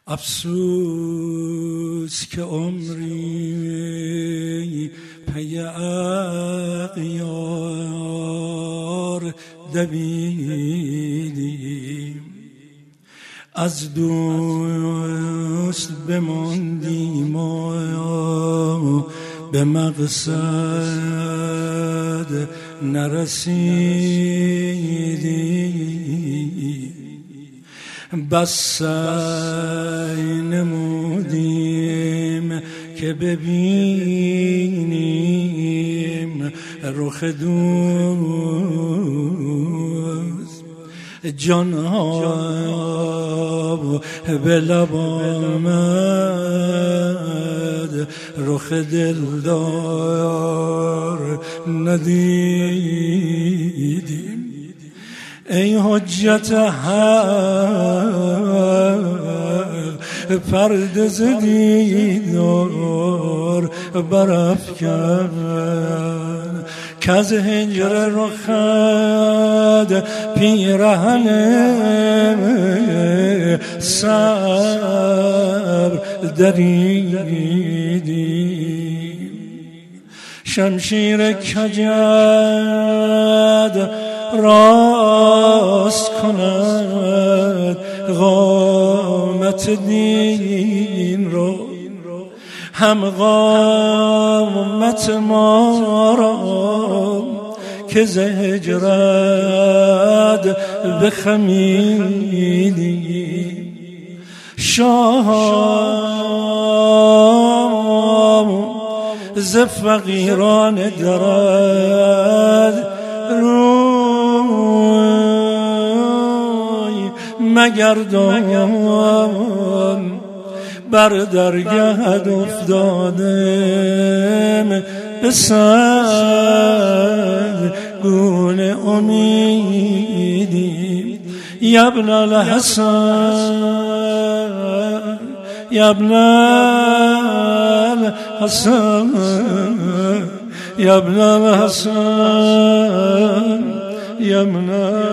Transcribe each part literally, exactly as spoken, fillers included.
افسوس که عمری پی اغیار دویدیم، از دوست بماندیم و به مقصد نرسیدیم. بس سعی نمودیم که ببینیم رخ دوست، جانها به لب آمد رخ دلدار ندیدیم. ای حجت حق پرده ز دیدار برافکن، کز هجر رخت پیرهن صبر دریدیم. شمشیر کجد راست کند قامت دین رو، هم قامت ما را که ز هجرت بخمیدیم. شام ز فقیران درد روی مگردان، بر درگهت افتادم به صد گونه امیدی. یا ابن الحسن یا ابن الحسن یا ابن الحسن یا ابن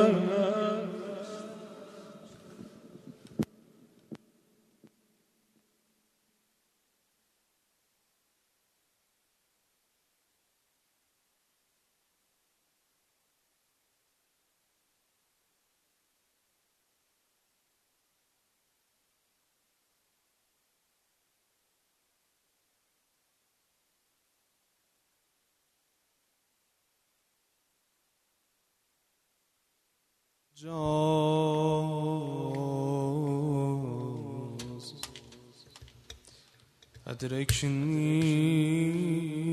جاز أدركني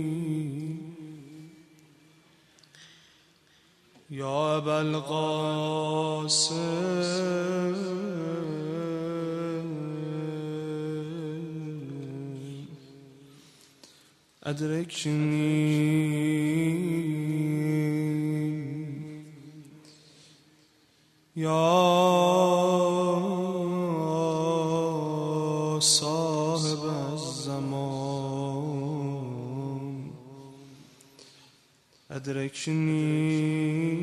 يا أبا القاسم أدركني یا صاحب الزمان ادرکنی.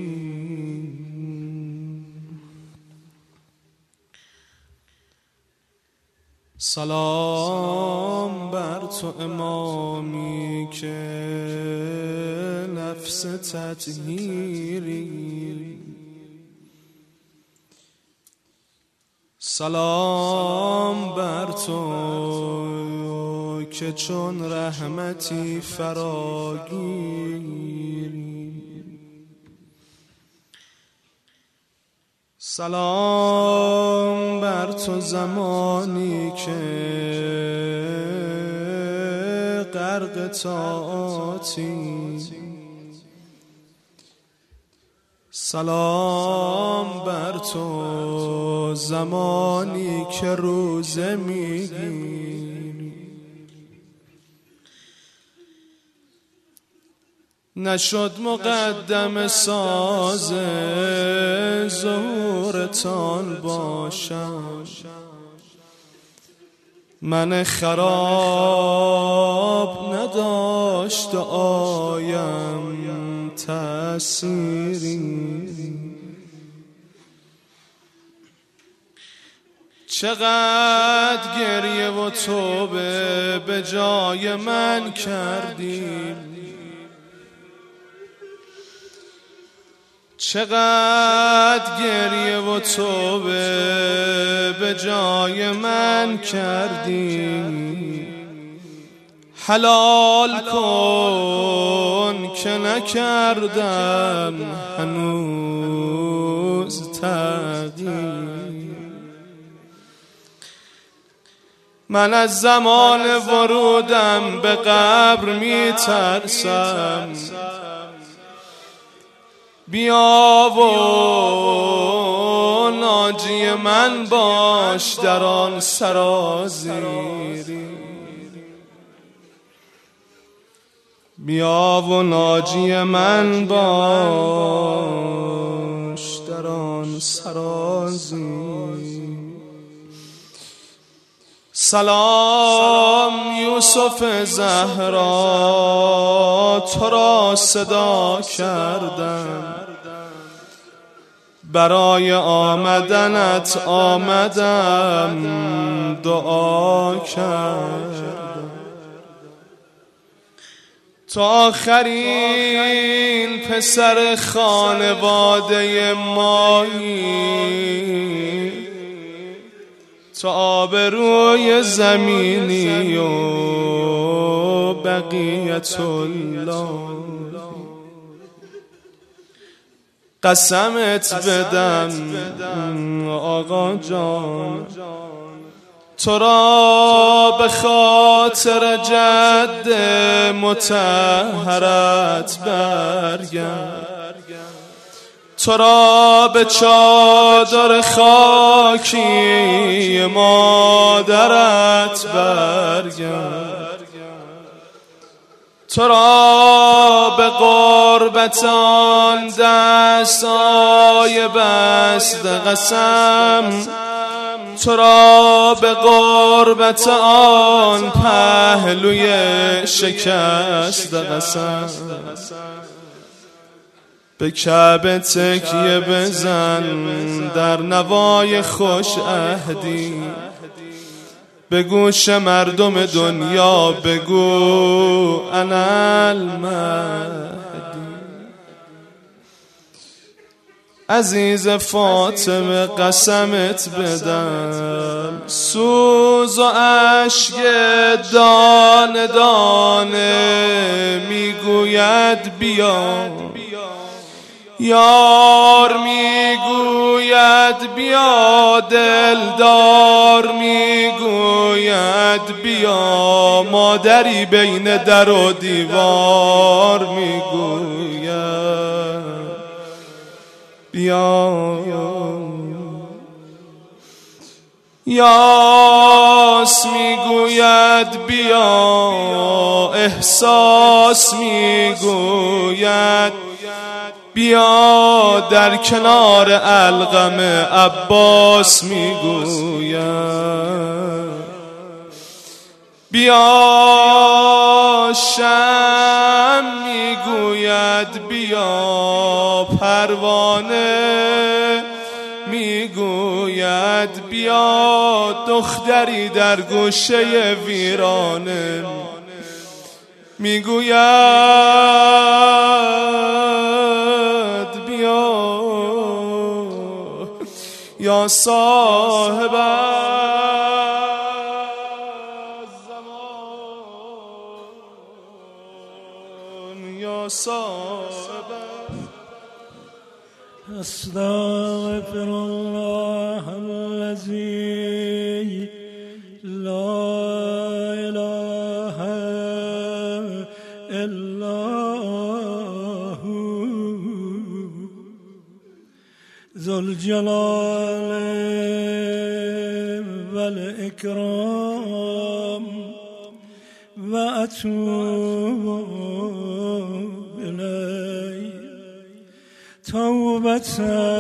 سلام بر تو امامی که نفس تطهیری، سلام بر تو که چون رحمتی فراگیری، سلام بر تو زمانی که غرق طاعاتی، سلام بر تو زمانی که روزه میگیری. نشد مقدم ساز ظهورتان باشم، من خراب نداشت آیم تأثیری. چقدر گریه و توبه به جای من کردی، چقدر گریه و توبه به جای من کردی. حلال کن که نکردم هنوز تقدیر. من از زمان ورودم به قبر می ترسم، بیا و ناجی من باش در آن سرازیری. بیا و ناجی من باش در آن سرازیری. سلام یوسف زهرا، تو را صدا کردم، برای آمدنت آمدم دعا کردم. تو آخرین پسر خانواده مایی، تو آبروی زمینی و بقیت الله. قسمت بدم آقا جان، تو را به خاطر جد مطهرت برگرد، تو را به چادر خاکی مادرت برگرد، تو را به قربتان دستای بست قسم، تو را به قربت آن پهلوی شکست قسم. به کعبه تکیه بزن در نوای خوش عهدی، به گوش مردم دنیا بگو انا المهدی. عزیز فاطمه قسمت بدم، سوز و اشک دانه دانه میگوید بیا، یار میگوید بیا، دلدار میگوید بیا، مادری بین در و دیوار میگوید بیا. یاس میگوید بیا، احساس میگوید بیا، در کنار القم عباس میگوید بیا. شم میگوید بیا، پروانه میگوید بیا، دختری در گوشه ویرانه میگوید بیا. یا صاحب الزمان، یا صاحب. استغفر الله الذی لا اله الا هو ذو الجلال والإكرام، وأتوب إليه توبة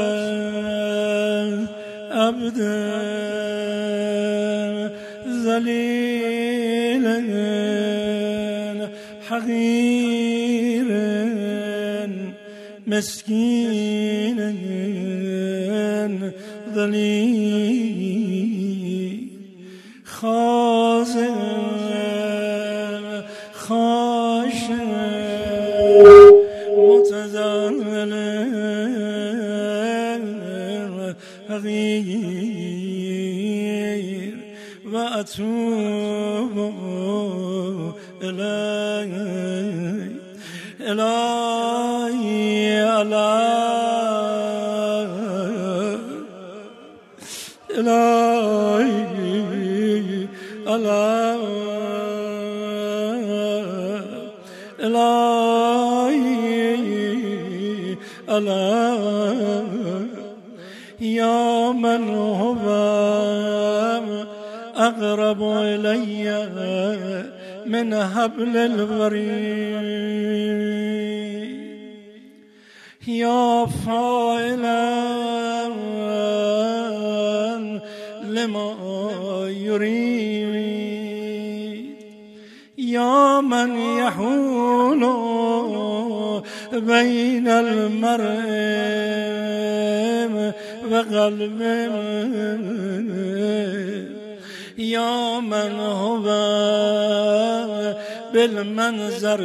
عبد ذليل حقير مسكين ذليل. خازن خاش متزلل حقیر و اتوب الی الهی الهی الهی الهی یا من هو اقرب الی من حبل الورید یا فاعلا لما يريد يا من يحول بين المرء وقلبه يا من هو بالمنظر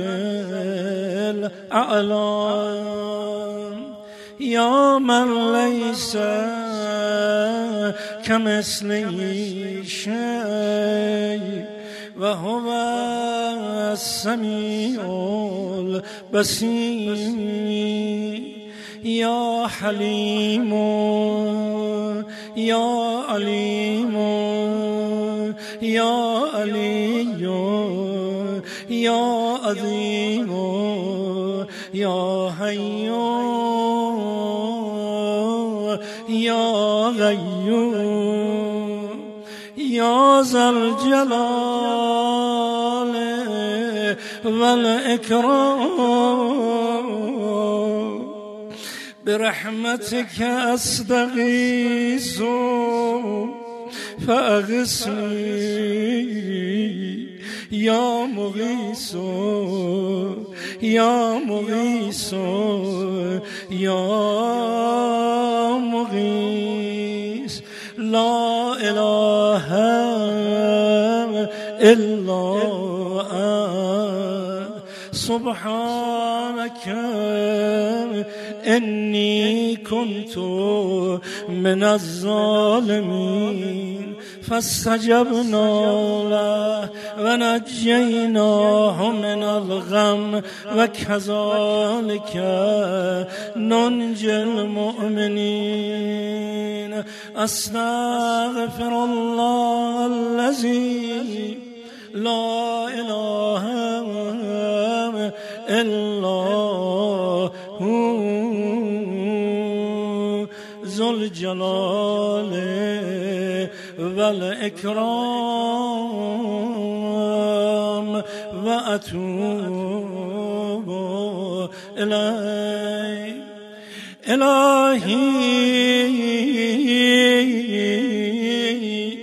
الأعلى يا من ليس كمثله شيء وهو السميع البصير يا حليم يا عليم يا علي يا عظيم يا حي يا غيوم يا ذا الجلال والإكرام برحمتك أستغيث فأغثني يا مغيث يا مغيث يا مغيث لا إله إلا أنت سبحانك إني كنت من الظالمين فاستجبنا له ونجيناه من الغم وكذلك ننجي المؤمنين أستغفر الله الذي لا إله إلا هو ذو الجلال والإكرام وأتوب إليه إلهی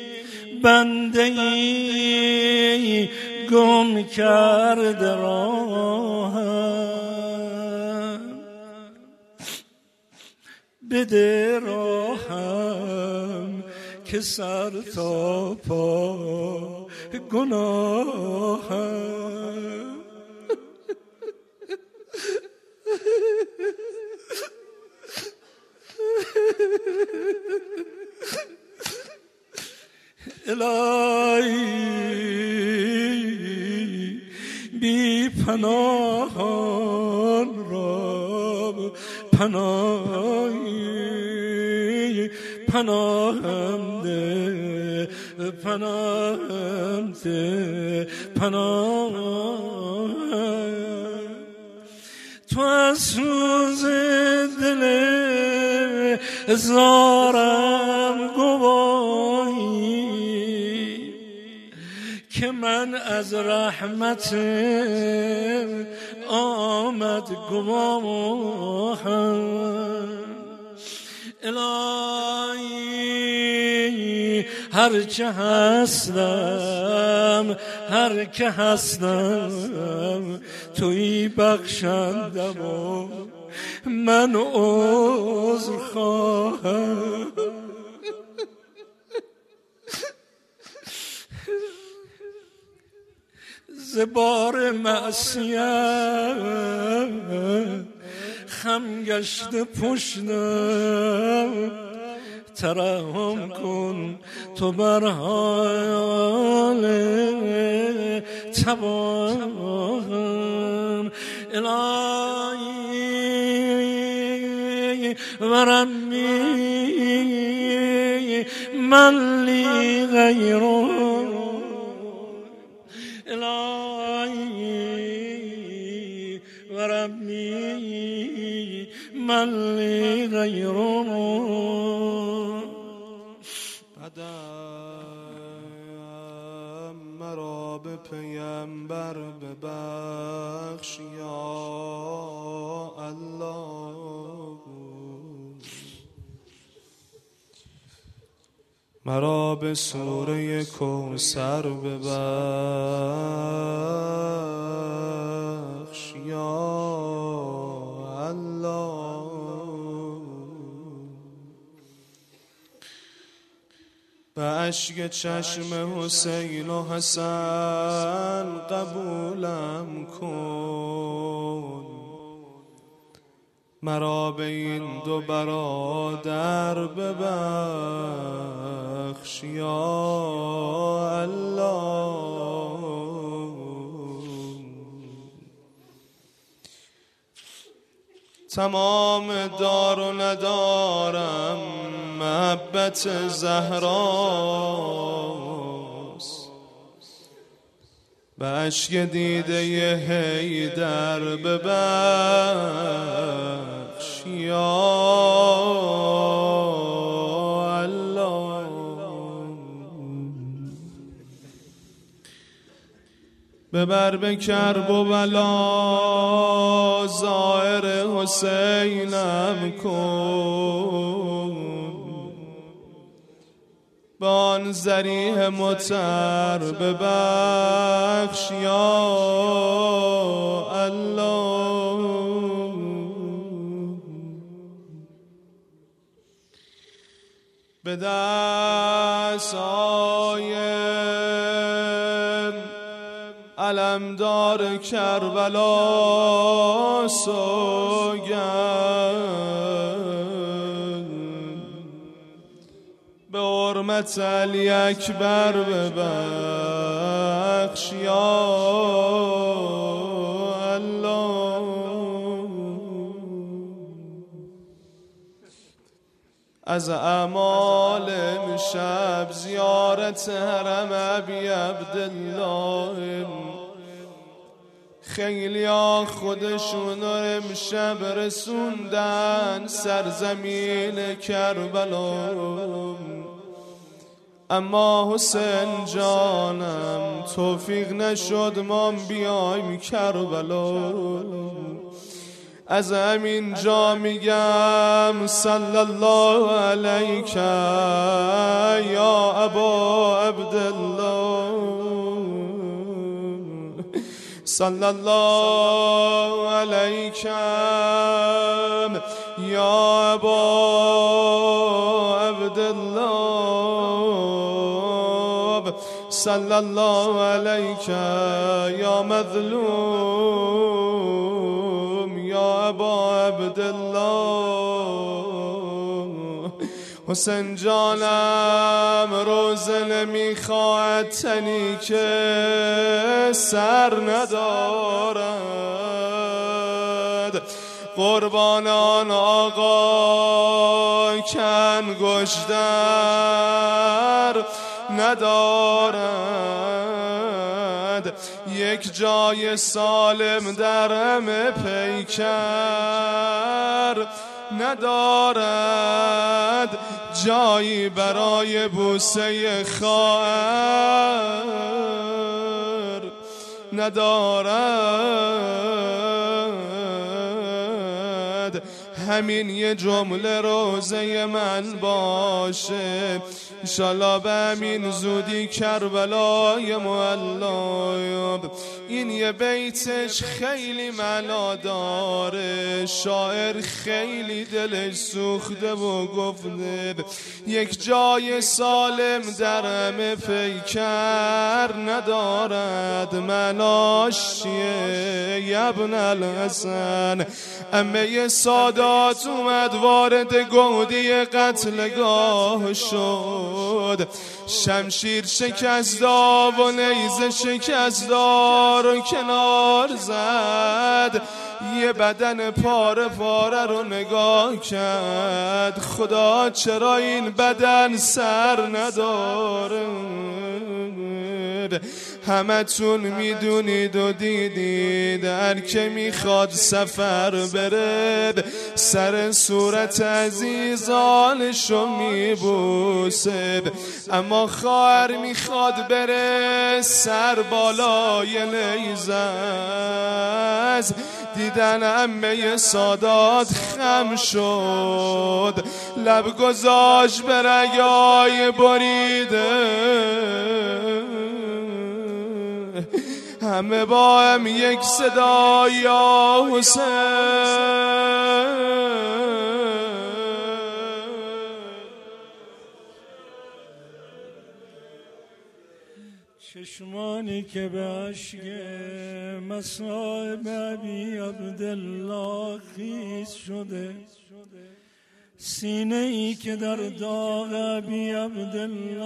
بنده‌ای گم کرده راهم بده راهم که سر تا پا گناهم الهی بی پناهان را پناهی پناهم ده پناهم ده پناهم تو از سوز دل زارم گواهی که من از رحمت آمد گواهم الهی هر چه هستم هر که هستم توی بخشندم و من عذر خواهم زبار معصیت خم گشته پشتم ترحم کن تو بر حال تباهم الهی و ربی من لی غیرک الهی و ربی من لی غیرک قدم مرا به پیمبر ببخش یا الله مرا به سوره کوثر ببخش یا الله به اشک چشم حسین و حسن قبولم کن مرا به این دو برادر ببخش یا الله تمام دار و ندارم محبت زهراست به اشک دیده حیدر ببخش یا الله ببر به کرب و بلا ظاهر حسینم کن با آن ذریح متر ببخش یا الله به دست‌های علمدار کربلا سوگند به حرمت علی اکبر ببخش یا الله از اعمال امشب زیارت حرم ابی عبدالله خیلی ها خودشون امشب رسوندن سرزمین کربلا اما حسین جانم توفیق نشد ما بیایم کربلا از همین جا میگم صلی الله علیک یا ابا عبدالله صلی الله علیک یا ابا عبدالله صلی الله علیک یا مظلوم یا ابا عبدالله حسین جانم روزه نمیخواهد تنی که سر ندارد قربان آن آقا کانگشتر ندارد یک جای سالم در همه پیکر ندارد جایی برای بوسه خواهر ندارد همین یه جمله روزه من باشه، انشالله به همین زودی کربلای معلا. این یه بیتش خیلی معنا داره، شاعر خیلی دلش سوخته و گفته یک جای سالم در همه پیکر ندارد، معناش چیه یبن الحسن؟ امه سادات اومد وارد گودی قتلگاه شد، شمشیر شکستا و نیزه شکستا رو کنار زد، یه بدن پاره پاره رو نگاه کرد، خدا چرا این بدن سر نداره؟ همتون میدونید و دیدید هر که میخواد سفر بره سر صورت عزیزانشو میبوسه، اما خواهر میخواد بره سر بالای نیزه. دیدن عمه سادات خم شد، لب گذاشت به رگای بریده، همه با هم یک صدا یا حسین. چشمانی که به عشق مصائب ابی عبدالله خیز شده، سینه ای که در داغ ابی عبدالله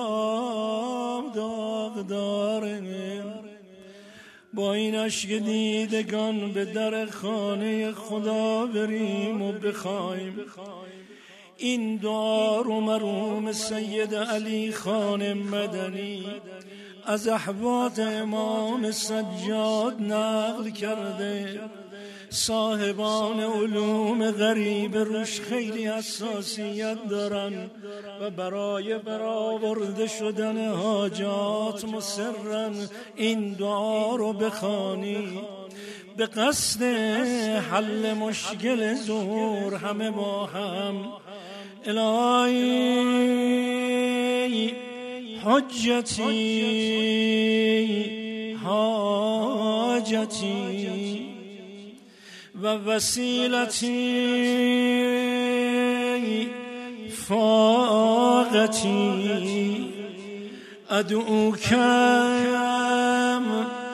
داغ داره، با این عشق دیدگان به در خانه خدا بریم و بخوایم این دعا رو مرحوم سید علی خان مدنی از احوات امام سجاد نقل کرده. صاحبان علوم غریب روش خیلی حساسیت دارن و برای برآورده شدن حاجات مصرن این دعا رو بخوانی به قصد حل مشکل ظهور همه با هم. الهی حجتی حاجتی و وسیلتی فاقتی ادعوکم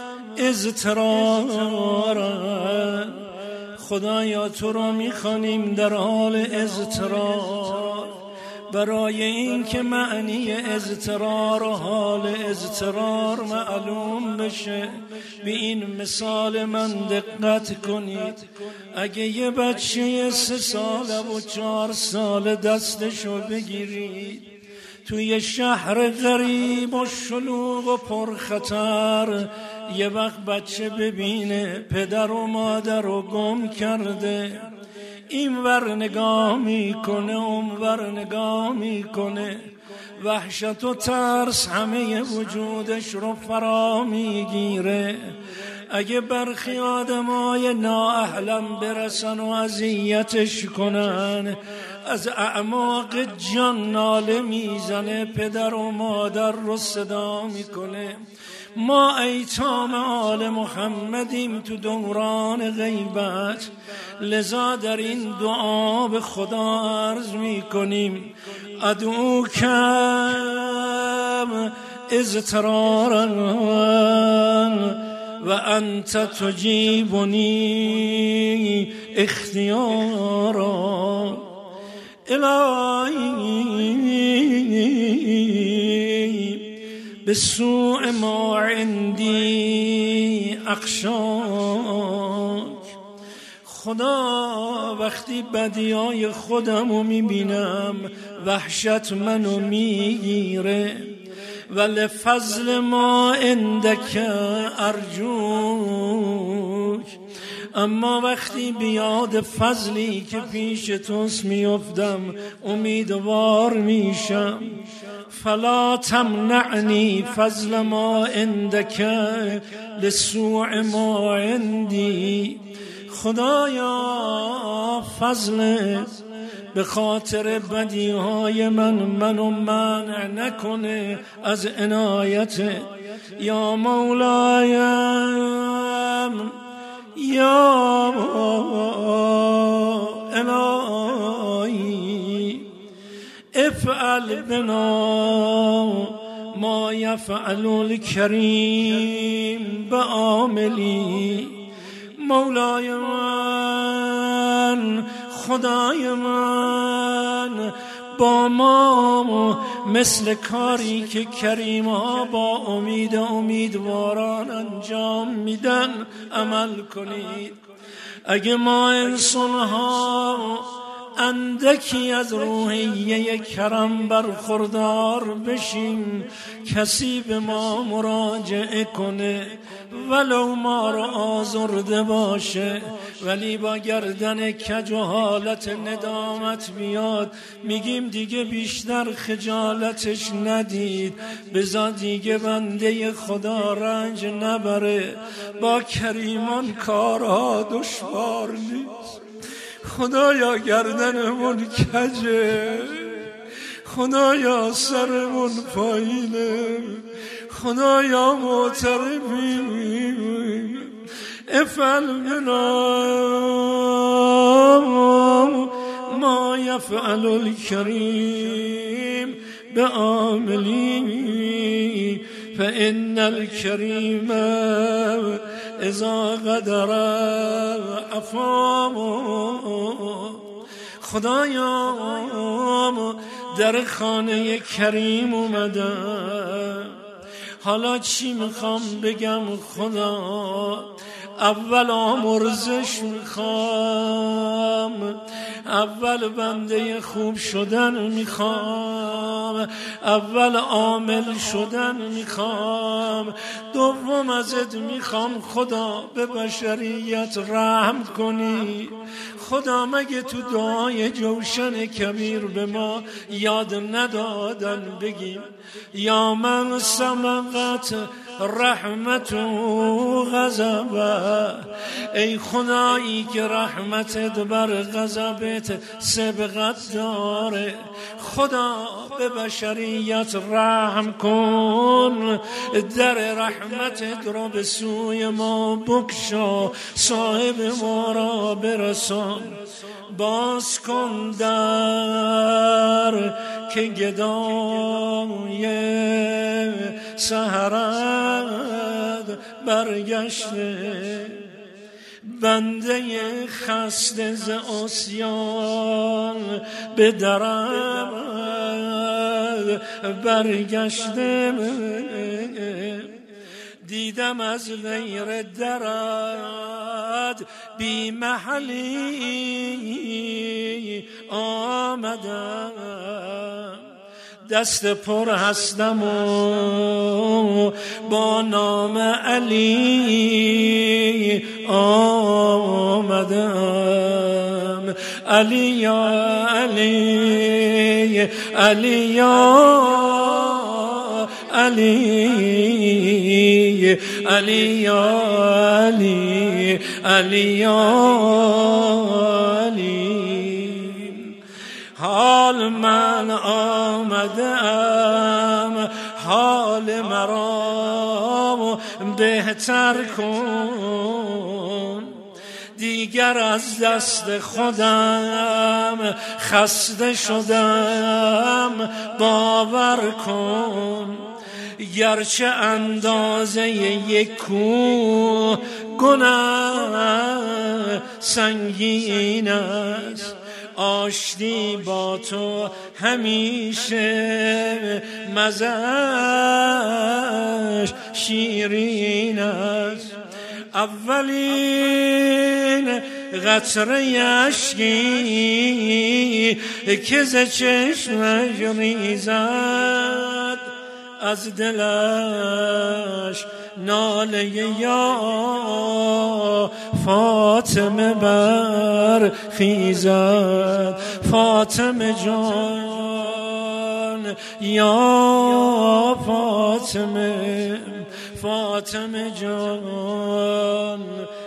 اضطرارا. خدایا تو را میخوانیم در حال اضطرار، برای این که معنی اضطرار و حال اضطرار معلوم بشه به این مثال من دقت کنید. اگه یه بچه سه ساله و چهار ساله دستشو بگیرید توی شهر غریب و شلوغ و پرخطر، یه وقت بچه ببینه پدر و مادر رو گم کرده، این ور نگاه میکنه اون ور نگاه میکنه، وحشت و ترس همه وجودش رو فرا میگیره. اگه برخی آدمای نااهلم برسن و اذیتش کنن، از اعماق جان ناله میزنه، پدر و مادر رو صدا میکنه. ما ایتام آل محمدیم تو دوران غیبت، لذا در این دعا به خدا عرض میکنیم ادعوکم اضطرارا و انت تجیبنی اختیارا. الهی به سوء ما عندی اخشاک. خدا وقتی بدیای خودمو میبینم وحشت منو میگیره، ولی فضل ما عندک ارجوک. اما وقتی بیاد فضلی که پیش توست میافتم امیدوار میشم. فلا تمنعنی فضل ما عندک لسوء ما عندی. خدایا فضلت به خاطر بدیهای من منو منع نکنه از عنایت. یا مولایم یا الهی افعل بنا ما یفعل الکریم بعاملی. مولای من خدای من با ما مثل کاری که کریم ها با امید امیدواران انجام میدن عمل کنید. اگه ما انسان ها اندکی از روحیه کرم برخوردار بشیم، کسی به ما مراجعه کنه ولو ما را آزرده باشه، ولی با گردن کج و حالت ندامت بیاد، میگیم دیگه بیشتر خجالتش ندید، بذار دیگه بنده خدا رنج نبره. با کریمان کارها دشوار نیست. خدایا گردنمون کجه، خدایا سرمون پایینه، خدایا معترفیم. افعل بنا ما یفعل الکریم بعاملی. فإن الكريم اذا غدر افام. خدایا در خانه کریم اومدم، حالا چی میخوام بگم خدا؟ اول آمرزش میخوام، اول بنده خوب شدن میخوام، اول عامل شدن میخوام، دوم ازت میخوام خدا به بشریت رحم کنی. خدا مگه تو دعای جوشن کبیر به ما یاد ندادن بگیم یا من سمقت رحمت و غضبه؟ ای خدایی که رحمتت بر غضبت سبقت داره، خدا به بشریت رحم کن، در رحمتت را به سوی ما بکشا، صاحب ما را برسان. باز کن در که گدای سحرت برگشته، بنده خسته ز عصیان به درد برگشته. دیدم از غیر درد بی محلی آمدم، دست پر هستم و با نام علی آمدم. علی یا علی، علی یا علی، علی یا علی، علی یا علی. حال من آمدم، حال مرا بهتر کن، دیگر از دست خودم خسته شدم باور کن. گرچه اندازه یک کوه گناه سنگین است، آشتی با تو همیشه مزه‌اش شیرین است. اولین قطره اشکی که ز چشمش ریزد، از دلش ناله یا فاطمه برخیزد. فاطمه جان یا فاطمه فاطمه جان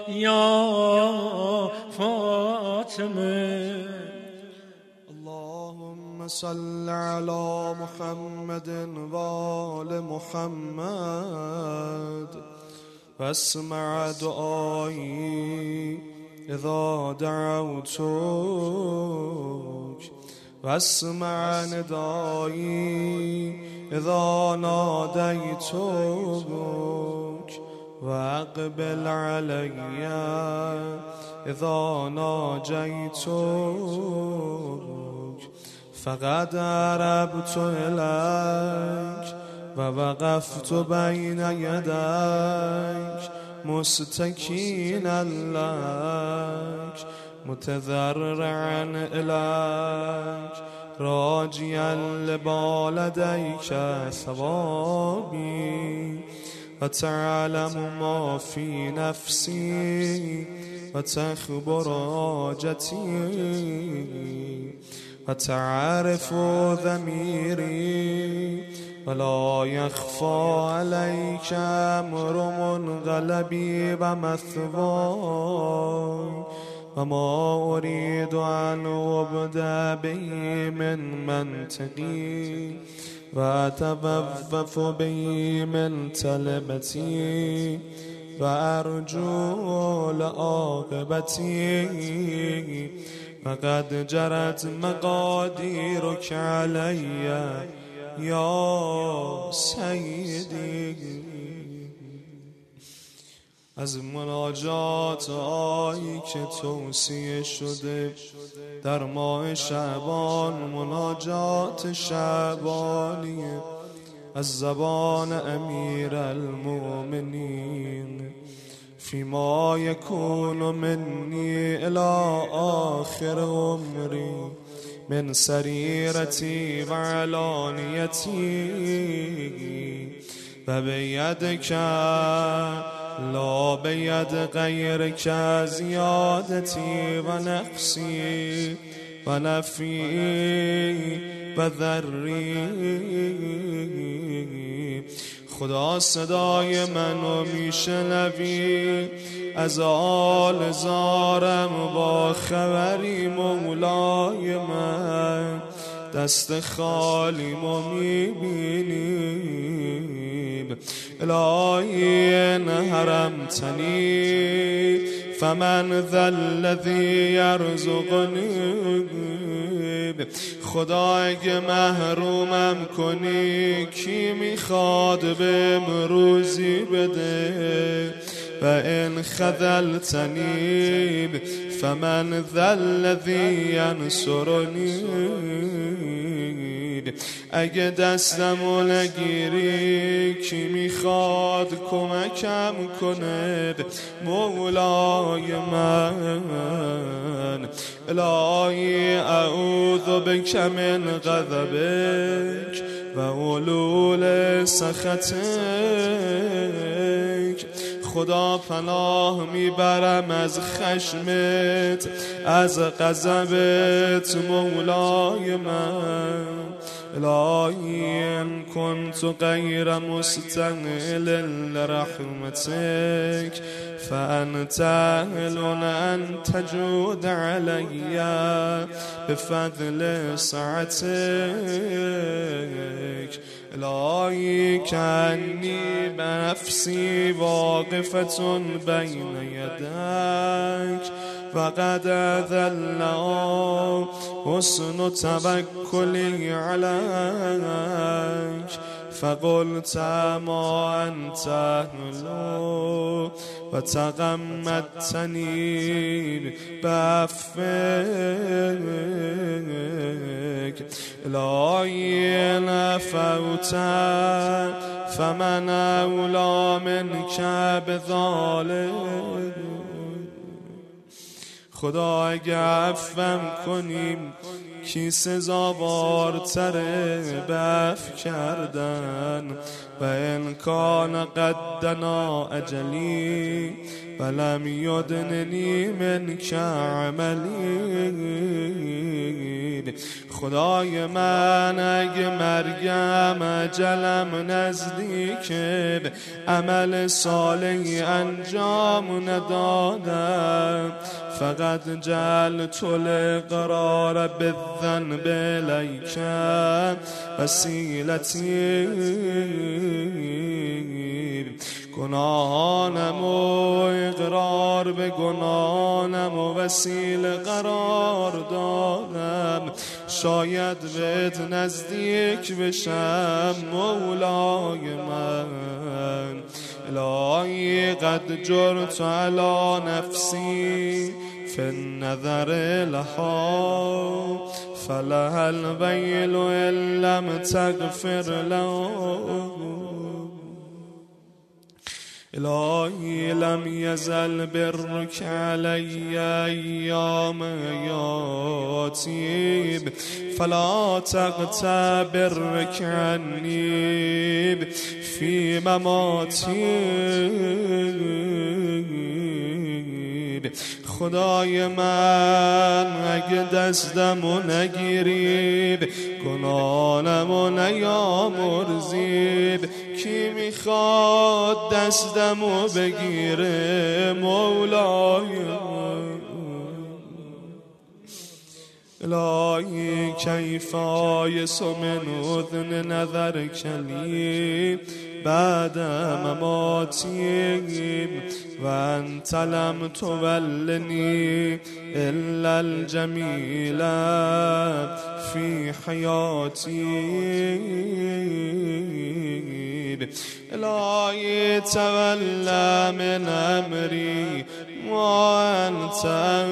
یا فاطمه. اللهم صل على محمد وآل محمد واسمع دعائي إذا دعوتك واسمع ندائي إذا ناديتك وأقبل علي إذا ناجيتك فقد أربت إليك ووقفت بين يديك مستكينا لك متضرعا إليك راجيا لبالديك ثوابي وتعلم ما في نفسي وتخبر حاجتي وتعرف ضميري ولا يخفى عليك أمر منقلبي ومثواي وما أريد أن أبدأ به من منطقي وأتوقف به من طلبتي وأرجو لعاقبتي فقد جرت مقاديرك علي یا سیدی. از مناجات آیی که توصیه شده در ماه شعبان، مناجات شعبانیه از زبان امیر المؤمنین فيما يكون مني إلى آخر عمري من سريرتي وعلانيتي وبيدك لا بيد غيرك زيادتي ونقصي ونفي وذري. خدا صدای منو میشنوی، از آل زارم با خبری مولای من، دست خالیمو میبینی. الهی ان حرمتنی فمن ذا الذی یرزقنی. خدا اگه محرومم کنی کی میخواد به روزی بده؟ و ان خذلتنی فمن ذا الذی ینصرنی. اگه دستمو نگیری کی میخواد کمکم کنه؟ مولای من. الهی اعوذ بک من غضبک و علول سخطک. خدا پناه میبرم از خشمت، از غضبت مولای من. الهی ان كنت غیر مستقل لرحمتك فانت اهل ان تجود علی بفضل سعتك. الهی کانی بنفسی واقفة بین یدک وقد ذل حسن توکلی علیک فقلت ما انت اهل و تغمدتنی بعفوک. الهی نفوت فمن اولی منک بذلک. خدا اگه عفوم کنیم کی سزاوارتر بف کردن و انکان قدنا اجلی ولم یدننی من کعملی. خدای من اگه مرگم اجلم نزدیکه عمل صالحی انجام ندادم فقط جعلت الاقرار بالذنب الیک وسیلتی. گناهانم و اقرار به گناهانم و وسیله قرار دادم شاید بهت نزدیک بشم مولای من. الهی قد جرت علی نفسی فی النظر لها فلها الویل ان لم تغفر له. الهی لم یزل برک علی ایام حیاتی فلا تقطع برک عنی فی مماتی. خدای من اگه دستمو نگیرید گناهانمو نیامرزید کی میخواد دستمو بگیره مولای من. الهی کیف آیس من اذن نظر کلی بعد مماتی و انت لم تولنی الا الجمیل فی حیاتی. الهی تولا من امری ما انت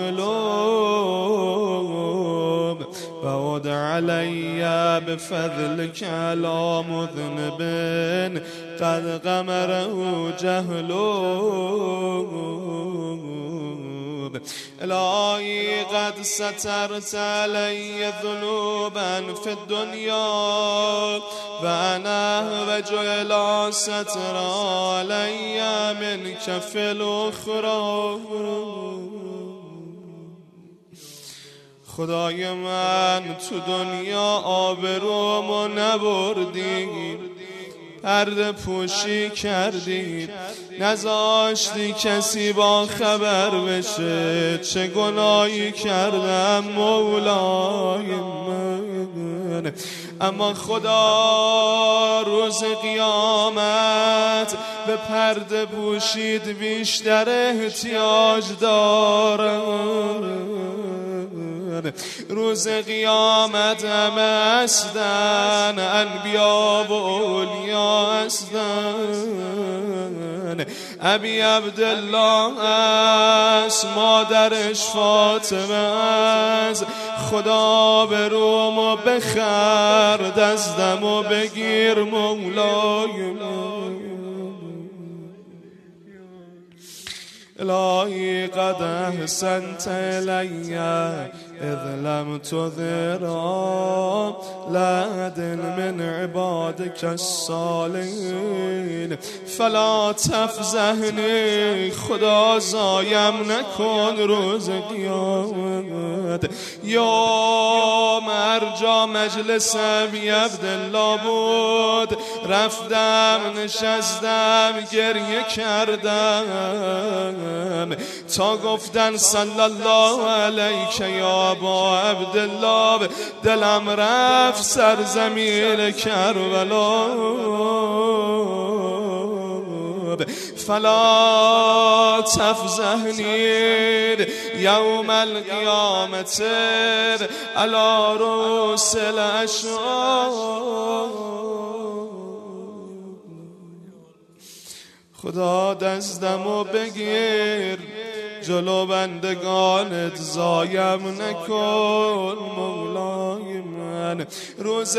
اهله وعد علی بفضلک علی مذنب قد غمره جهل. الهی قد سترت علی ذنوبا فی الدنیا و انا احوج الی ستر علی منک فی الاخری. خدای من تو دنیا آبرومو نبردی پرده پوشی کردی نذاشتی کسی با خبر بشه چه گناهی کردم مولای من. اما خدا روز قیامت به پرده پوشید بیشتر احتیاج دارم. روز قیامت همه هستن انبیا و اولیا هستن. ابی عبدالله است مادرش فاطمه است. خدا به رومو بخر دستمو بگیر مولای من. الهی قد احسنت الی اذ لم تذر لعد من عبادك الصالحین فلا تفضحنی. خدا زایم نکن روز قیامت. یا مرجا مجلس ابی عبدالله بود رفتم نشستم گریه کردم تا گفتن صلی الله علیک یا ابا عبدالله دلم رفت سرزمین کربلا. فلا تفضحنی یوم القیامت علی رؤوس الاشهاد. خدا دستمو بگیر جلو بندگانت ضایم نکن مولای من. روز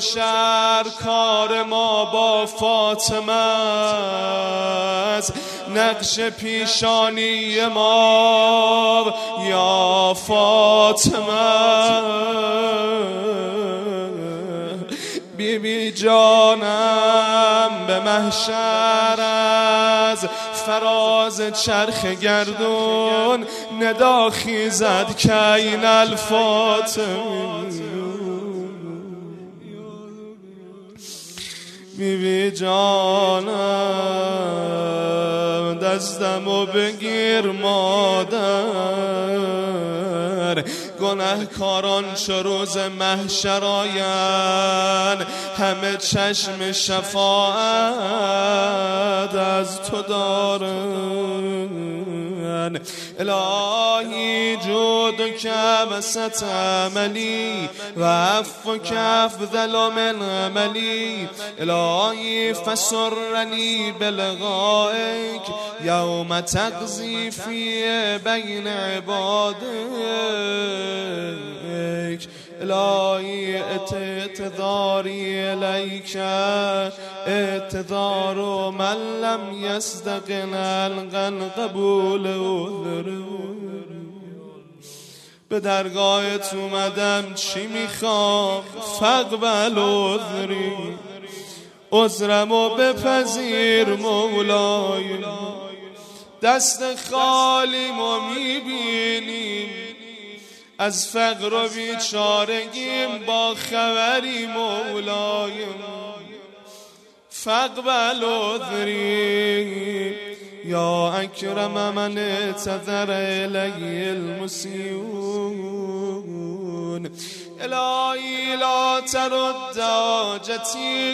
محشر کار ما با فاطمه است نقش پیشانی ما یا فاطمه. بی بی جانم به محشر از فراز چرخ گردون ندا خیزد که این الفاطمه. بی بی جانم دستمو بگیر مادر، گناهکاران چو روز محشر آیند همه چشم شفاعت از تو دارن. الهی جودک وسط عملی و عفوک افضل من عملی. الهی فسرنی بلقائک یوم تقضی فی بین عبادک. الهی اعتذاری الیک اعتذار من لم یصدقنا القن قبول عذر. به درگاهت اومدم چی میخوام فقبل عذری، عذرمو بپذیر مولای. دست خالیمو میبینیم از فقر و بیچارگیم با خبری مولای. فقبل عذری یا اکرم من اعتذر الی المسیئون. الهی لا ترد حاجتی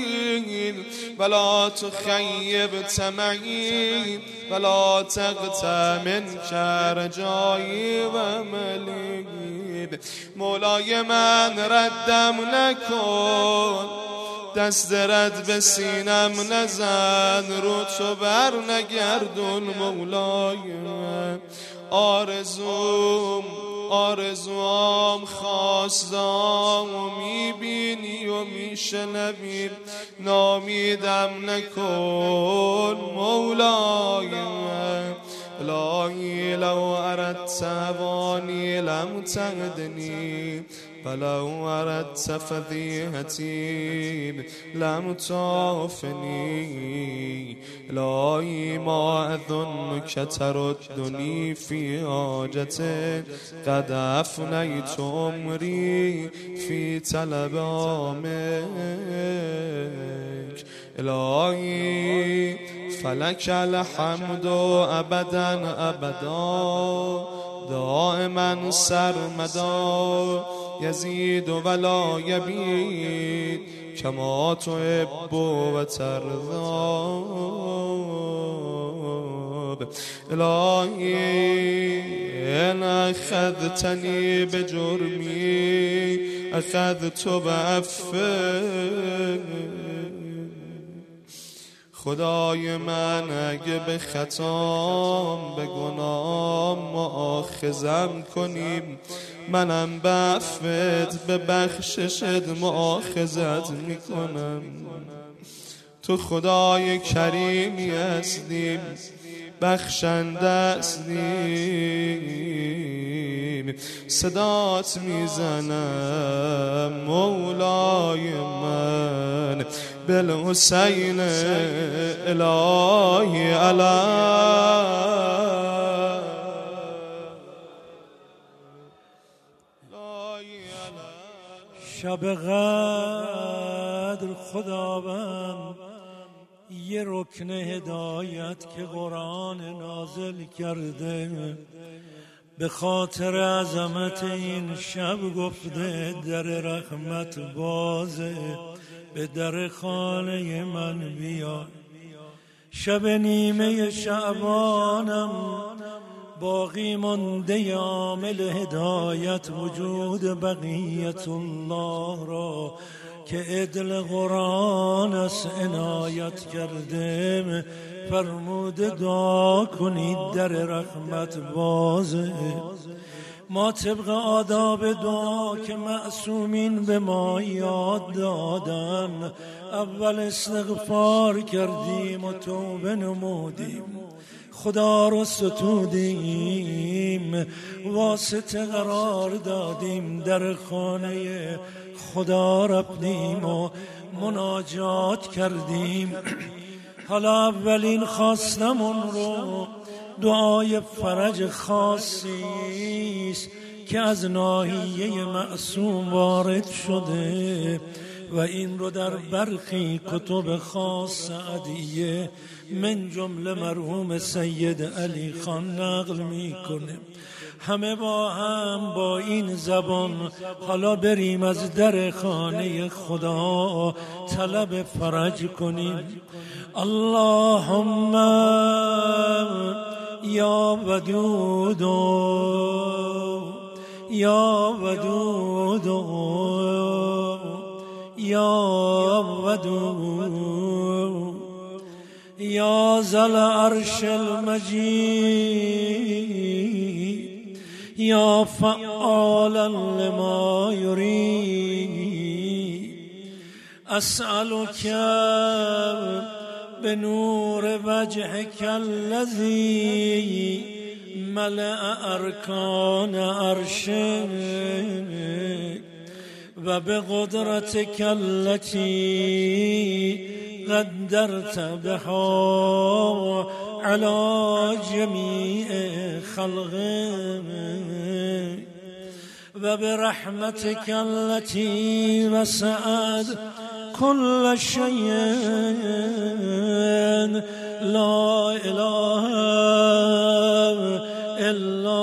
ولا تخیب طمعی ولا تقطع منک رجایی و عملی. مولای من ردم نکن، دست رد به سینم نزن، رو تو بر نگردون مولای من. آرزوم آرزوام خواستم و میبینی و میشنوی، نامیدم نکن مولای من. الهی لو اردت هوانی لم تهدنی ولو اردت فضیحتی لم تعافنی. الهی ما اظنک تردنی فی حاجتک قد افنیت عمری فی طلب عامک. الهی فلک الحمد ابدا ابدا دائما سرمدا یزید ولا یبید کما تحب و ترضا. الهی ان اخذتنی بجرمی اخذت بعفوک. خدای من اگه به خطام به گناهم مؤاخذم کنیم، منم به عفوت به بخششت مؤاخذت میکنم. تو خدای کریمی هستیم، بخشنده هستیم. صدات میزنم مولای من بالحسین الهی علی. شب قدر خداوند یه رکن هدایت که قرآن نازل کرده، به خاطر عظمت این شب گفته در رحمت بازه، به در خانه من بیا. شب نیمه شعبانم باقی مانده عامل هدایت وجود بقیت الله را که عدل قرآن است عنایت کرده، فرموده دعا کنید در رحمت بازه. ما طبق آداب دعا که معصومین به ما یاد دادن اول استغفار کردیم و توبه نمودیم، خدا رو ستودیم، واسطه قرار دادیم، در خانه خدا رفتیم و مناجات کردیم. حالا اولین خواستمون رو دعای فرج خاصیست که از ناحیه معصوم وارد شده و این رو در برخی کتب خاص عدیه من جمله مرحوم سید علی خان نقل میکنه. همه با هم با این زبان حالا بریم از در خانه خدا طلب فرج کنیم. اللهم یا ودود یا ودود یا ودود یا ذل عرش المجید یا فعالا لما یرید اسألک بنور وجهك الذي ملأ أركان عرشك وبقدرتك التي قدرت بها على جميع خلقك وبرحمتك التي وسعت كل شيء لا إله إلا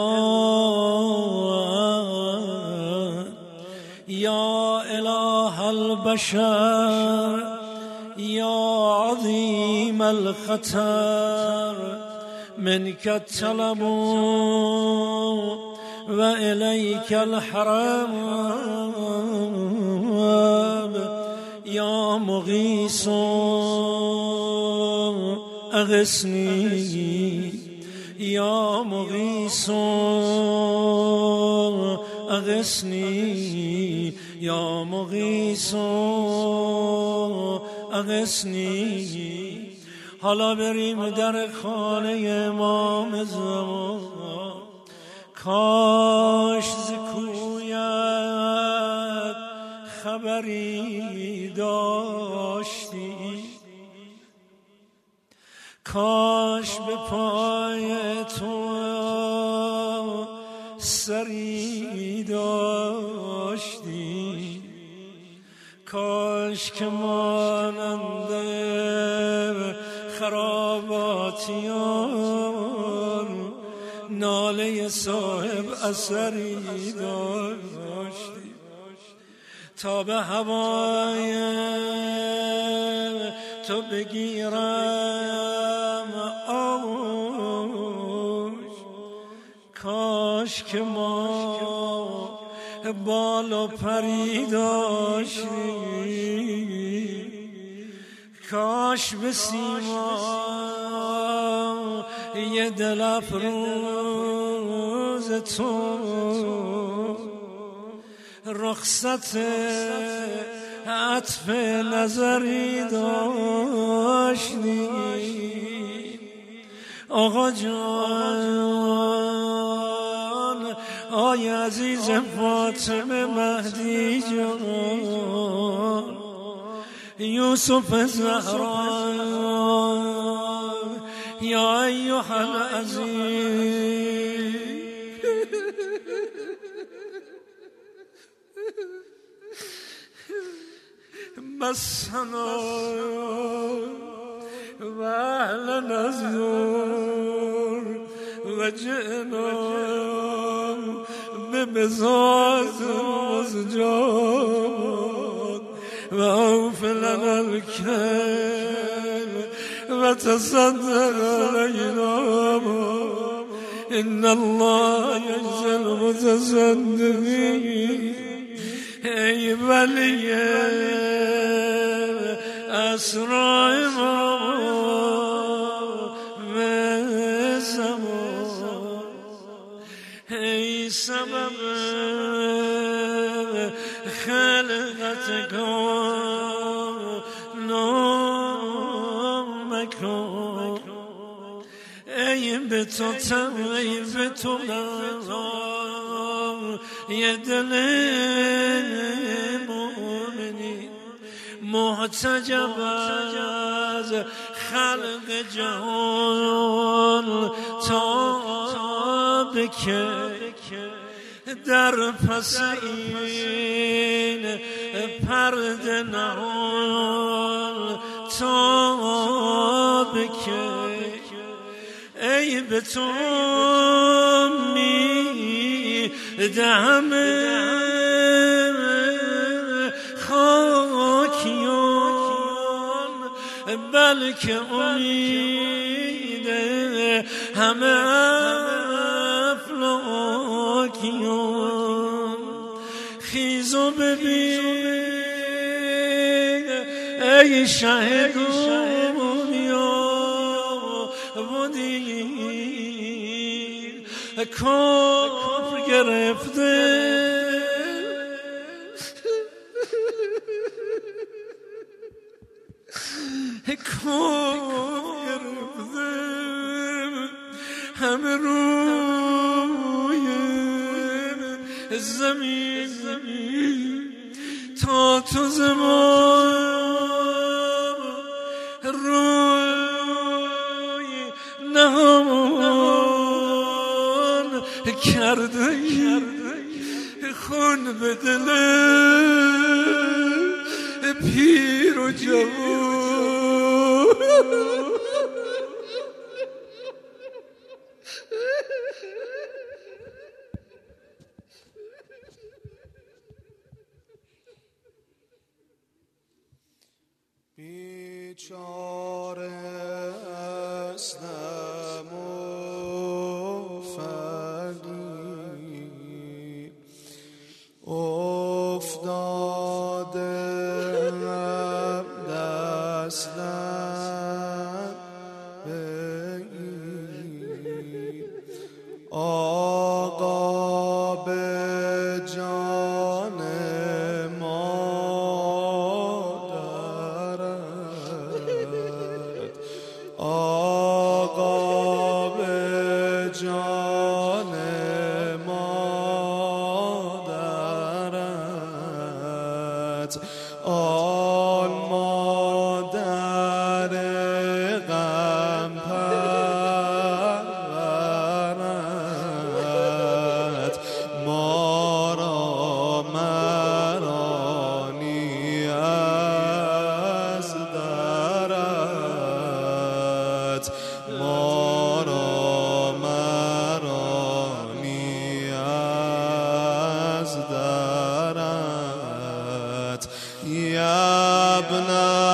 يا إله البشر يا عظيم الخطر منك الطلب وإليك الحرم يا مغيث أغثني يا مغيث أغثني يا مغيث أغثني. حالا بریم در خانه امام زمان. کاش ز کویت خبری داشتی، کاش به پای تو سری داشتی، کاش که ماننده خراباتیان ناله صاحب اثری داشتی تا به هوای تو بگیرم آوش. کاش که ما بال و پری داشتی، کاش به سیما یه دل افروز تو رخصت عطف نظری داشتی. آقا جان آی عزیز فاطمه مهدی جان یوسف زهرا یا ایها العزیز مسنا و اهل نزور و جئنا بمزاج مزجات و اوفی لنا الکیل و تصدق علینا ان الله یجزی المتصدقین. ای ولی اسرار ما و زمان، ای سبب خلقت کن نامکن ای به تو ای به تو یه دل مومنی محتجب از خلق جهان تا بکه در پس این پرده نهان تا بکه ای به تو می دهم خاکیان بلکه امید همه افلاکیان خیز و ببین ای شه دنیا و دین کفر گرفته کفر گرفته همه روی زمین تا تو زمان روی نهان کرده خون به دل پیر و جوان بیچاره استم و فقیر افتادم دستم بگیر آقا به جان آقا به جان مادرت آن مادر غم پرورت ما را مرانی از درت ما را مرانی از درت یا ابن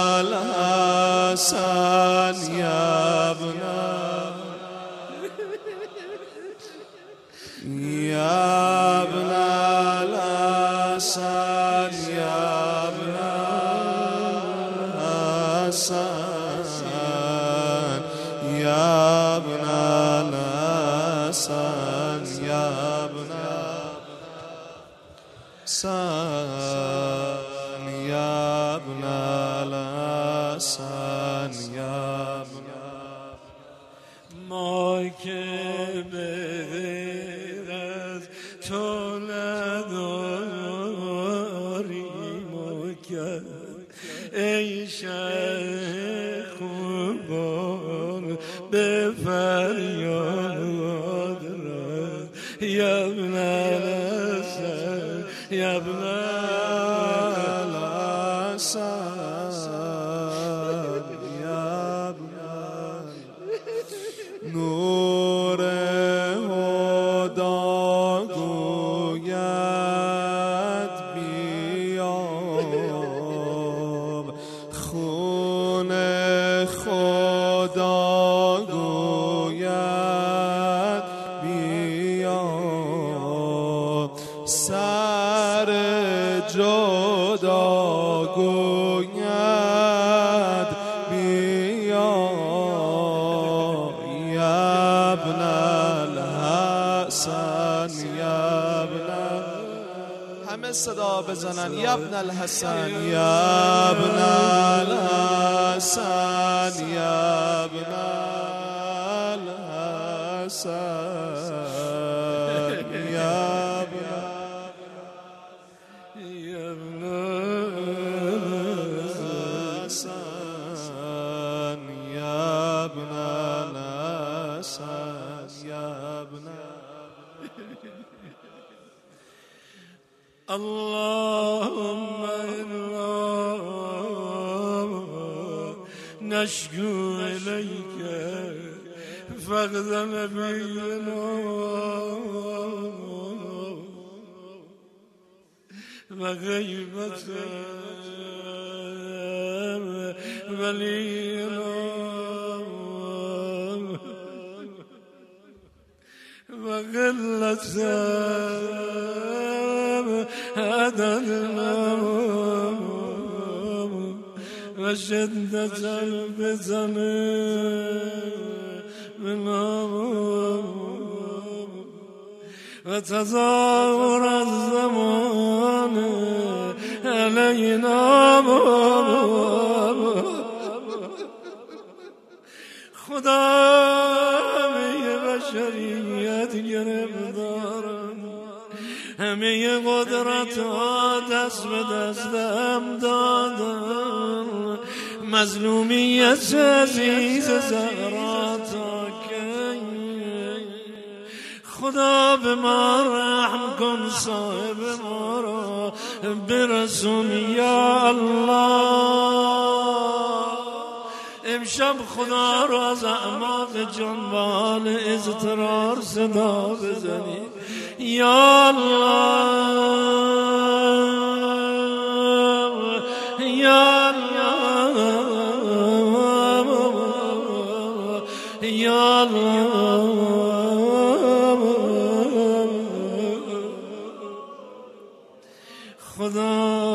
الحسن یا ابن یا ابن الحسن یا ابن الحسن یا ابن الحسن یا ابن الحسن یا ابن الحسن یا ابن ما که به غیر از تو نداریم و کرد ای شه خوبان به فریاد رد یا ابن الحسن یا ابن الحسن یا ابن نور هدا گوید بیاب خون خدا گوید بیاب سر جدا گوید بیاب یا ابن الحسن یا بزنن. یا ابن الحسن یا ابن الحسن یا ابن الحسن یا ابن یا ابن الحسن یا ابن الحسن یا ابن اللهم إنا نشكو إليك فقد نبينا وغيبة ولينا وقلة عددنا وشدة الفتن منا وتزاور الزمان علينا خدا همه بشریت گرفتارم، همه قدرت ها دست به دستم دادن، مظلومیت عزیز زهرا تا کی؟ خدا به ما رحم کن، صاحب ما را برسون یا الله. امشب خدا را از اعماق جنبال اضطرار صدا بزنید یا الله یا الله یا الله. خدا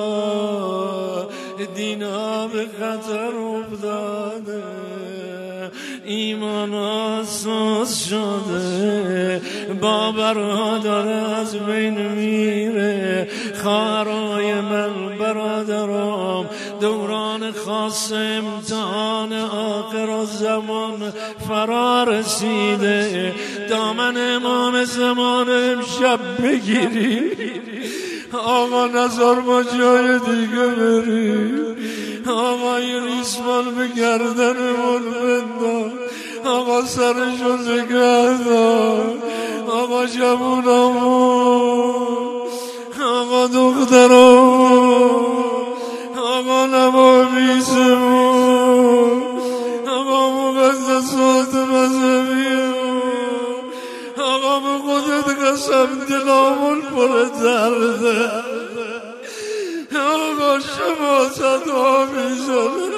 دینا به خطر افتاده، ایمان اساس شده، با برادر از بین میره. خواهرای من، برادرام، دوران خاص امتحان آخر زمان فرا رسیده. دامن امام زمان امشب بگیری، آقا نظر ما جای دیگه بری. آقا یه ریسمان به گردنمون بنداز، آقا سرشون نگه دار، آقا جوونمون، آقا دخترمون، آقا نوامیسمون، آقا مقدسات مذهبیمون، آقا به خودت قسم دلامون پر درده. آقا شما صدا میزنه،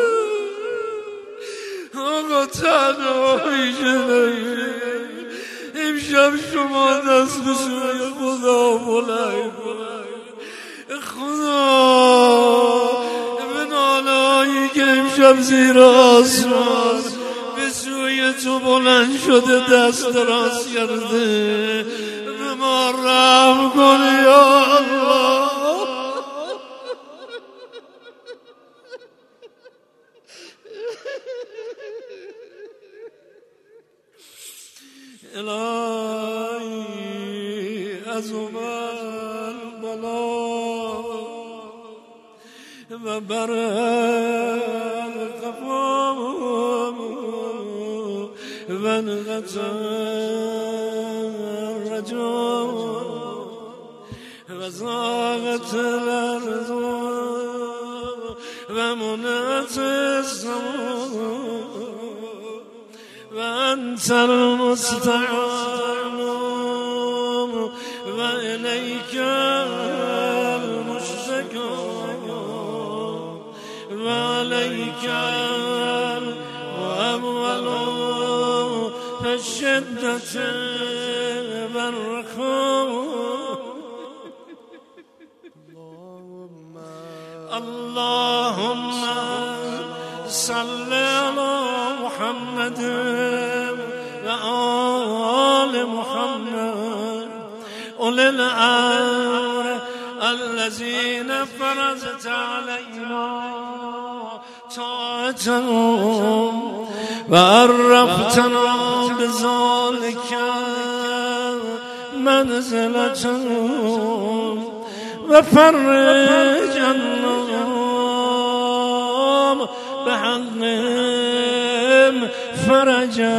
آقا تنهایی شده. امشب شما دست به سوی خدا بلند خدا به نالایی که امشب زیر آسمان به سوی تو بلند شده دست دراز کرده، به ما رحم کن یا الله. الهی از اومد بلا و بر قفام و انقطع رجا و زاغت الارض و منعت السماء و انت المستعان و الیک المشتکا و الیک الاموال فالشدة والرخاء. اللهم صل على محمد وآل محمد أولي الأمر الذين فرضت علينا طاعتهم وعرفتنا بذلك منزلتهم وفرج النوم بحقهم فرجا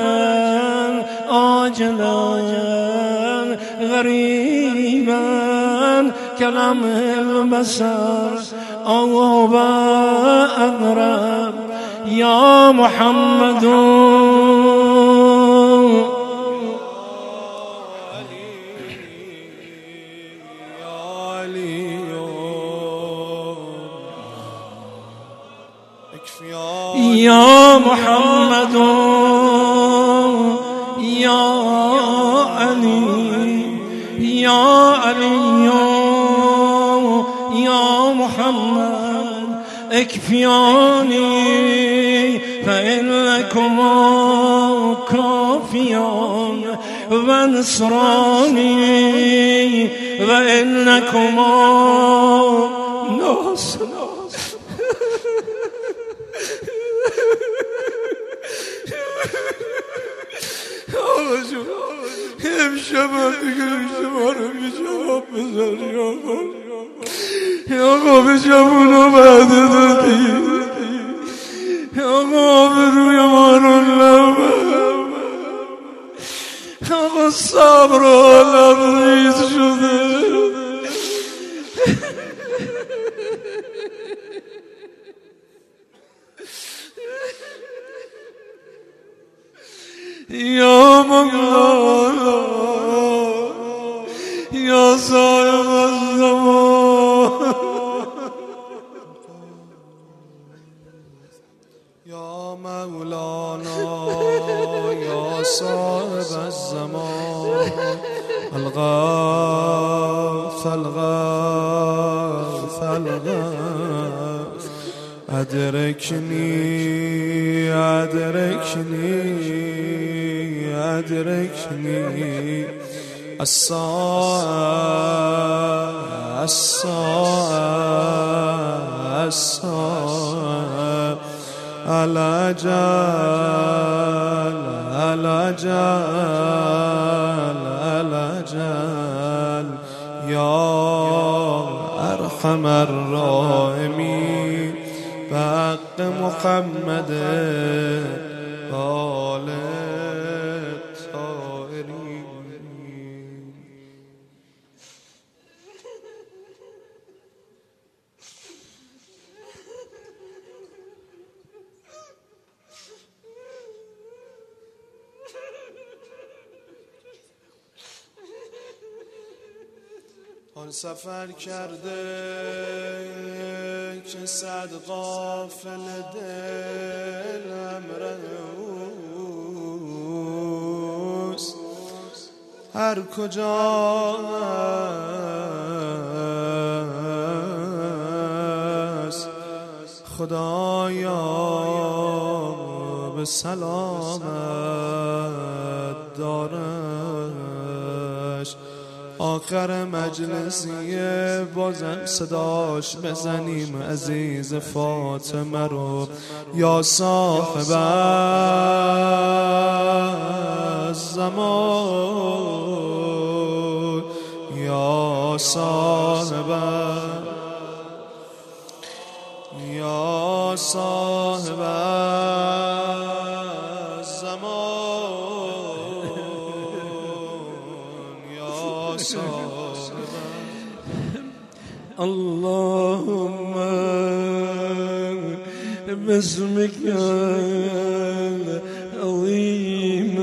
عاجلا غريبا كلام البصر أو أغرب يا محمد يا محمد يا علي يا علي يا محمد اكفياني فإنكم كافيون وانصراني وإنكم ناصر. امشبا دیگر امشبا رو به جواب بذار یا آقا به جوابونو بعده دادی یا آقا به روی مارون لبم آقا صبر و لبریز شده یا مولانا یا صاحب الزمان یا مولانا یا صاحب الزمان الغوث الغوث الغوث أدركني أدركني أدركني الساعة الساعة الساعة الأجل الأجل الأجل يا أرحم الراحمين بحق محمد آل الطاهرين. آن سفر کرده که صد غافل دلم روست هر کجا است خدایا به سلامت دارش. آخر مجلسیه بازم صداش بزنیم عزیز فاطمه رو یا صاحب الزمان یا صاحب یا صاحب اللهم باسمك العظيم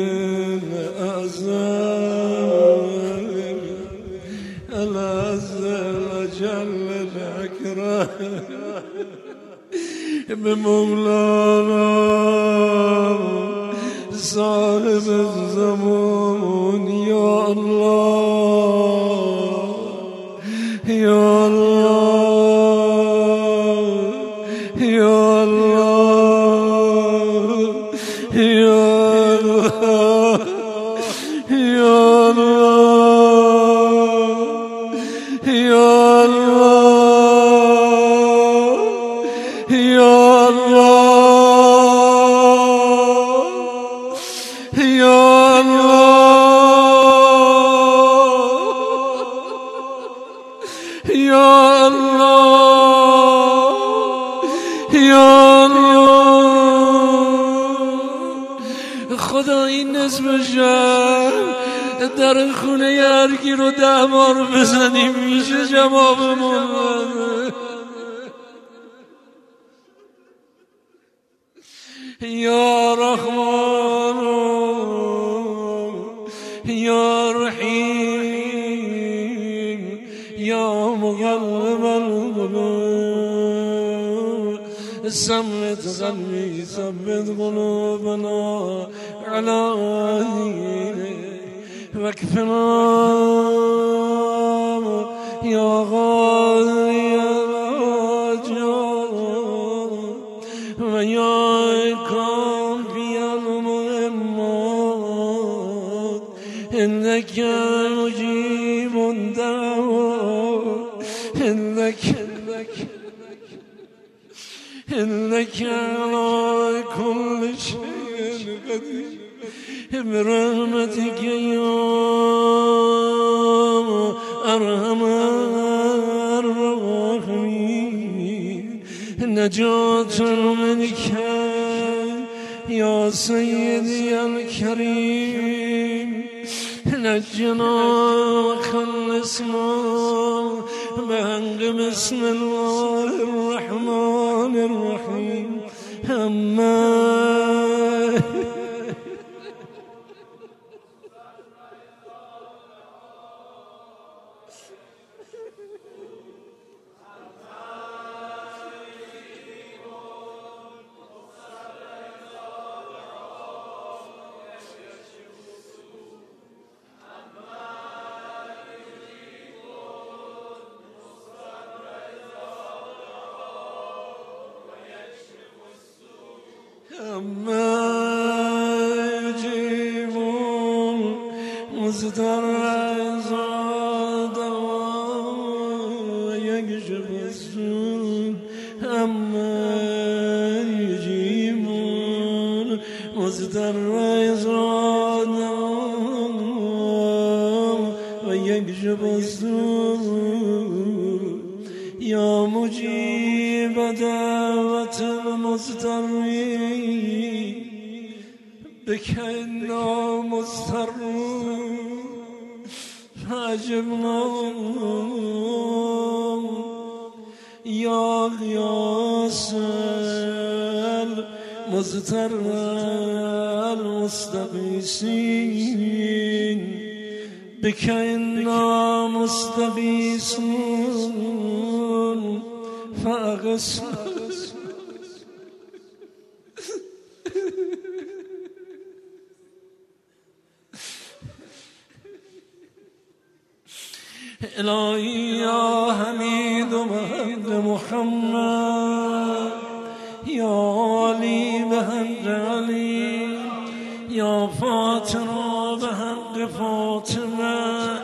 الأعظم العز الأجل الأكرم بمولانا صاحب الزمان يا الله يا الله يا الله يا الله يا الله يا یا الله یا الله یا الله. خدا این نصف شب در خونه هرکی رو ده بار بزنیم میشه جوابمون بده. یا رحمان یا رحیم یا مقلب القلوب ثبت قلبي ثبت قلوبنا على دينك واكفنا يا غالي يا راجع ويا كافي المهمات إنك مجيب الدعوات إنك إنك على كل شيء قدير برحمتك يا أرحم الراحمين نجاة منك يا سيدي الكريم نجنا وخلصنا بحق بسم الله الرحمن الرحيم أما أما يجيبون مصدر زاد ويكشف السوء أما يجيبون مصدر زاد ويكشف السوء يا مجيب دعوة المضطرين بك إنا مضطرون فأجبنا يا غياث المضطر المستغيثين بك إنا مستغيثون فأغثنا إلهي يا حميد بحق محمد يا علي بحق علي يا فاطمة بحق فاطمة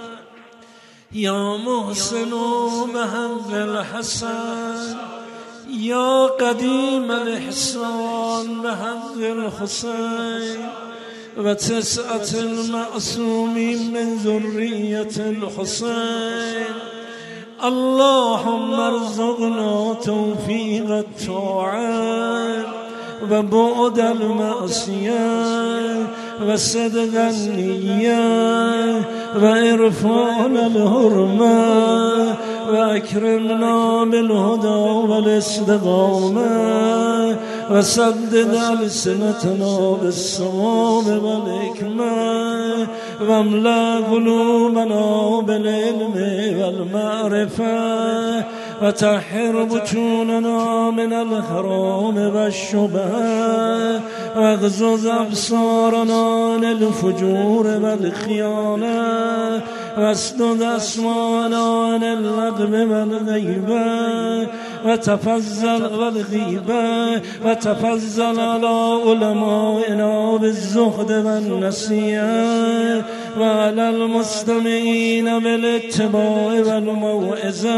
يا محسن بحق الحسن يا قديم الإحسان بحق الحسين وتسعة المعصومين من ذرية الحسين اللهم ارزقنا توفيق الطاعات وبعد المعصية وصدق النية وإرفان الهرمة وأكرمنا بالهدى والاستقامة وسدد ألسنتنا بالصواب والحكمة واملأ قلوبنا بالعلم والمعرفة وطهر بطوننا من الحرام والشبهة واغزز أبصارنا للفجور والخيانة واسدد أسمانا عن اللغو والغيبة وتفضل والغيبة وتفضل على علمائنا بالزهد والنسيان وعلى المستمعين بالاتباع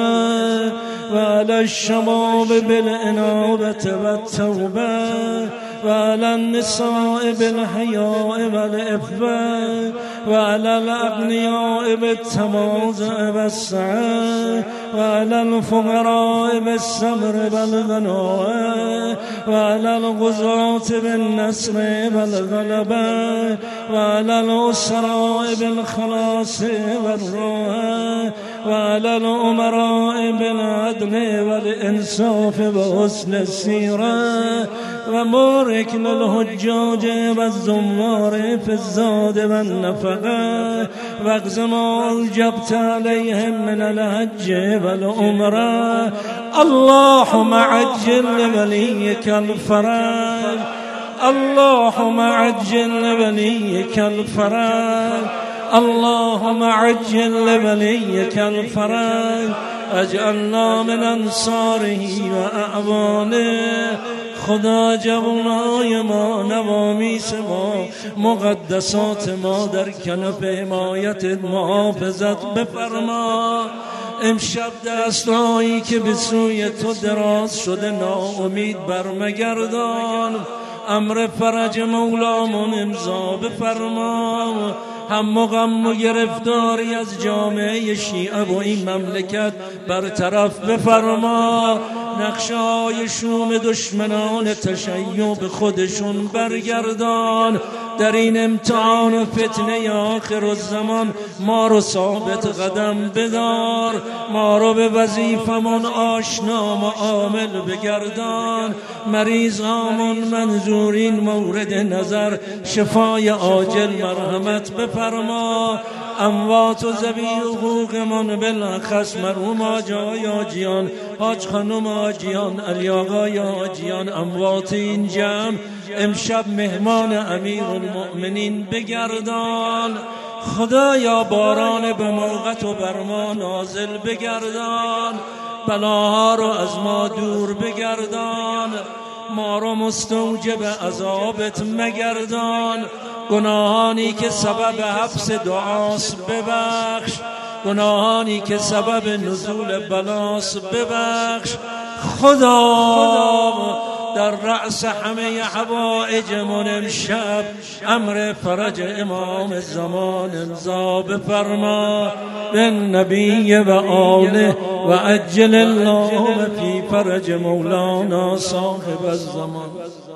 والموعظة وعلى الشباب بالإنابة والتوبة وعلى النساء بالحياء والعفة وعلى الأغنياء بالتواضع والسعة وعلى الفقراء بالصبر والغناء وعلى الغزاة بالنصر والغلبة وعلى الأسراء بالخلاص والراحة وعلى الأمراء بالعدل والإنصاف وحسن السيرة وبارك للحجاج والزوار في الزاد والنفقة واقض ما أوجبت عليهم من الحج والعمرة اللهم عجل لوليك الفرج اللهم عجل لوليك الفرج اللهم عجل لوليك الفرج اجعلنا من انصاره واعوانه. خدا جوانای ما، نوامیس ما، مقدسات ما در کنف حمایت محافظت بفرما. امشب دستایی که به سوی تو دراز شده ناامید برمگردان. امر فرج مولامون امضا بفرما. هم و غم و گرفتاری از جامعه شیعه و این مملکت برطرف بفرما. نقشه‌های شوم دشمنان تشیع به خودشون برگردان. در این امتحان و فتنه آخر الزمان ما رو ثابت قدم بدار. ما رو به وظیفمون آشنا و عامل بگردان. مریض هامون منظورین مورد نظر شفای عاجل مرحمت بفرما. اموات و ذوی حقوقمون بالاخص مرحوم آجای آجیان، حاج خانم آجیان، علی آقای آجیان، اموات این جمع امشب مهمان امیرالمؤمنین بگردان. خدایا باران به موقت و بر ما نازل بگردان. بلاها رو از ما دور بگردان. ما رو مستوجب عذابت مگردان. گناهانی که سبب حبس دعاست ببخش. گناهانی که سبب نزول بلاست ببخش. خدا در رأس همه حوائجمون امشب امر فرج امام زمان امضا بفرما. بالنبی و آله و عجل اللهم فی فرج مولانا صاحب الزمان.